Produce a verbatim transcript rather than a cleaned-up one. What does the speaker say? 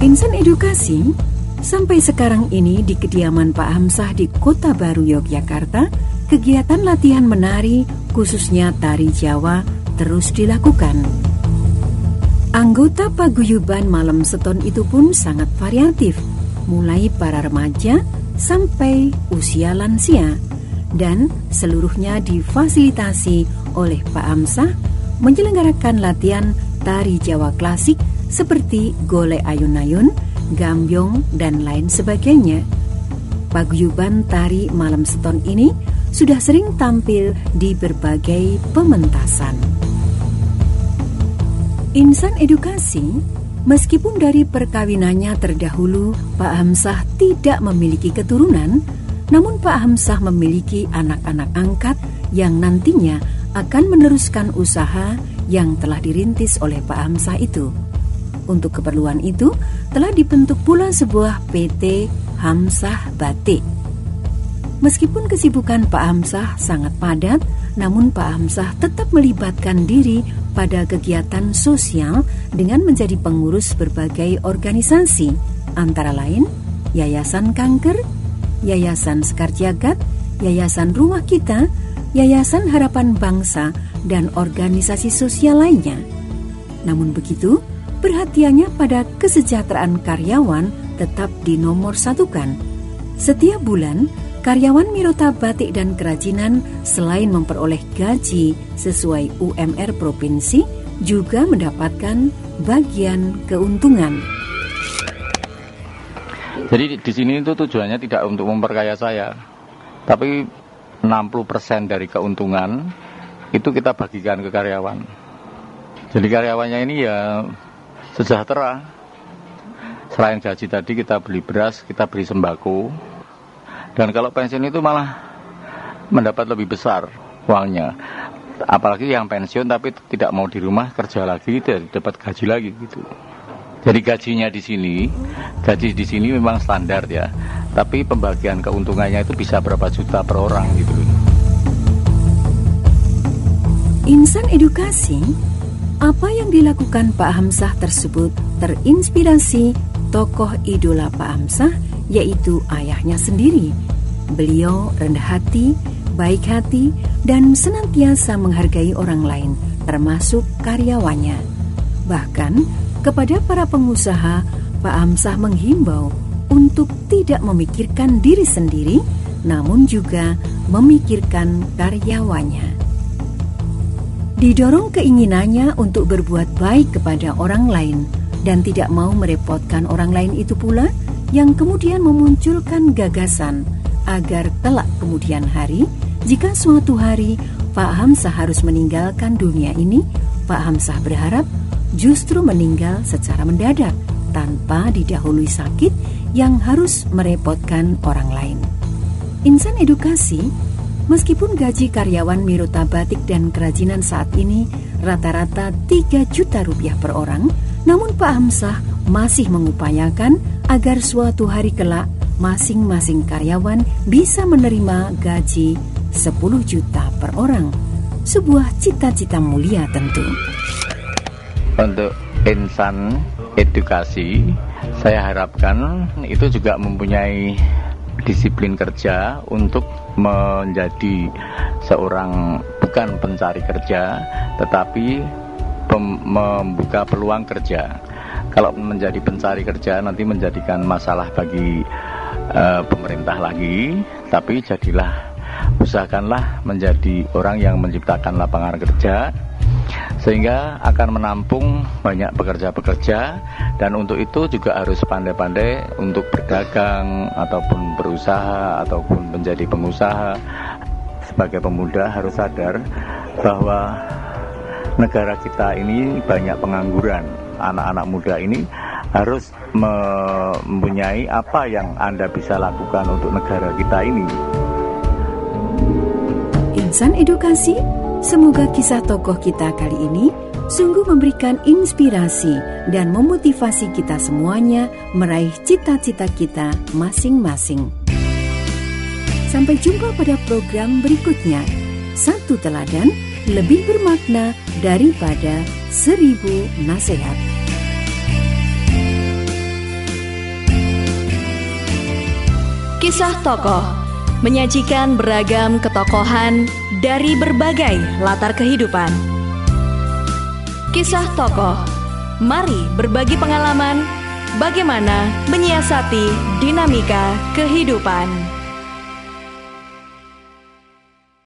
Insan Edukasi, sampai sekarang ini di kediaman Pak Hamzah di Kota Baru, Yogyakarta, kegiatan latihan menari, khususnya tari Jawa, terus dilakukan. Anggota paguyuban Malam Seton itu pun sangat variatif, mulai para remaja sampai usia lansia, dan seluruhnya difasilitasi oleh Pak Hamzah menyelenggarakan latihan tari Jawa klasik seperti golek ayun-ayun, gambyong, dan lain sebagainya. Paguyuban tari Malam Seton ini sudah sering tampil di berbagai pementasan. Insan Edukasi, meskipun dari perkawinannya terdahulu Pak Hamzah tidak memiliki keturunan, namun Pak Hamzah memiliki anak-anak angkat yang nantinya akan meneruskan usaha yang telah dirintis oleh Pak Hamzah itu. Untuk keperluan itu, telah dibentuk pula sebuah P T Hamzah Batik. Meskipun kesibukan Pak Hamzah sangat padat, namun Pak Hamzah tetap melibatkan diri pada kegiatan sosial dengan menjadi pengurus berbagai organisasi, antara lain Yayasan Kanker, Yayasan Sekar Jagad, Yayasan Rumah Kita, Yayasan Harapan Bangsa, dan organisasi sosial lainnya. Namun begitu, perhatiannya pada kesejahteraan karyawan tetap dinomorsatukan. Setiap bulan, karyawan Mirota Batik dan Kerajinan selain memperoleh gaji sesuai U M R provinsi, juga mendapatkan bagian keuntungan. Jadi di sini itu tujuannya tidak untuk memperkaya saya, tapi enam puluh persen dari keuntungan itu kita bagikan ke karyawan. Jadi karyawannya ini ya sejahtera. Selain gaji tadi kita beli beras, kita beli sembako. Dan kalau pensiun itu malah mendapat lebih besar uangnya. Apalagi yang pensiun tapi tidak mau di rumah kerja lagi, tidak dapat gaji lagi gitu. Jadi gajinya di sini, gaji di sini memang standar ya. Tapi pembagian keuntungannya itu bisa berapa juta per orang gitu. Insan Edukasi, apa yang dilakukan Pak Hamzah tersebut terinspirasi tokoh idola Pak Hamzah, yaitu ayahnya sendiri. Beliau rendah hati, baik hati, dan senantiasa menghargai orang lain, termasuk karyawannya. Bahkan kepada para pengusaha, Pak Hamzah menghimbau untuk tidak memikirkan diri sendiri, namun juga memikirkan karyawannya. Didorong keinginannya untuk berbuat baik kepada orang lain dan tidak mau merepotkan orang lain itu pula yang kemudian memunculkan gagasan agar kelak kemudian hari, jika suatu hari Pak Hamzah harus meninggalkan dunia ini, Pak Hamzah berharap justru meninggal secara mendadak tanpa didahului sakit yang harus merepotkan orang lain. Insan Edukasi, meskipun gaji karyawan Mirota Batik dan Kerajinan saat ini rata-rata tiga juta rupiah per orang, namun Pak Hamzah masih mengupayakan agar suatu hari kelak masing-masing karyawan bisa menerima gaji sepuluh juta per orang. Sebuah cita-cita mulia tentu. Untuk insan edukasi, saya harapkan itu juga mempunyai disiplin kerja untuk menjadi seorang bukan pencari kerja, tetapi pem- membuka peluang kerja. Kalau menjadi pencari kerja nanti menjadikan masalah bagi uh, pemerintah lagi, tapi jadilah, usahakanlah menjadi orang yang menciptakan lapangan kerja, sehingga akan menampung banyak pekerja-pekerja. Dan untuk itu juga harus pandai-pandai untuk berdagang ataupun berusaha ataupun menjadi pengusaha. Sebagai pemuda harus sadar bahwa negara kita ini banyak pengangguran. Anak-anak muda ini harus mempunyai apa yang Anda bisa lakukan untuk negara kita ini. Insan Edukasi, semoga kisah tokoh kita kali ini sungguh memberikan inspirasi dan memotivasi kita semuanya meraih cita-cita kita masing-masing. Sampai jumpa pada program berikutnya. Satu teladan lebih bermakna daripada seribu nasihat. Kisah Tokoh menyajikan beragam ketokohan dari berbagai latar kehidupan. Kisah Tokoh, mari berbagi pengalaman bagaimana menyiasati dinamika kehidupan.